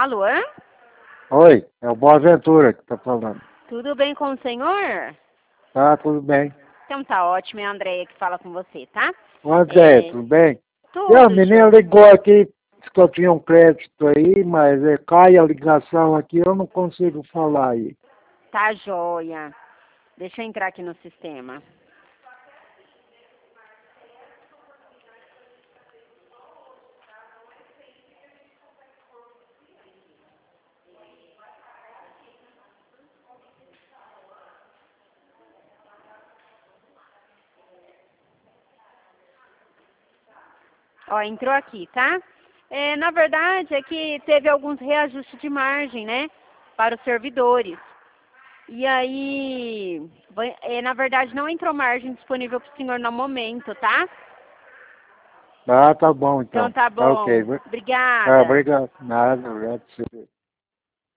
Alô? Oi, é o Boaventura que tá falando. Tudo bem com o senhor? Tá, tudo bem. Então tá ótimo, é a Andréia que fala com você, tá? Ô, André, É, tudo bem? A tudo, menina Jô. ligou aqui, disse que eu tinha um crédito aí, mas cai a ligação aqui, eu não consigo falar aí. Tá joia. Deixa eu entrar aqui no sistema. Ó, entrou aqui, tá? Na verdade, é que teve alguns reajustes de margem, né? Para os servidores. E aí, na verdade, não entrou margem disponível para o senhor no momento, tá? Ah, tá bom Então então. tá Tá ok. bom. Ah, Obrigada. obrigado. Nada, obrigado.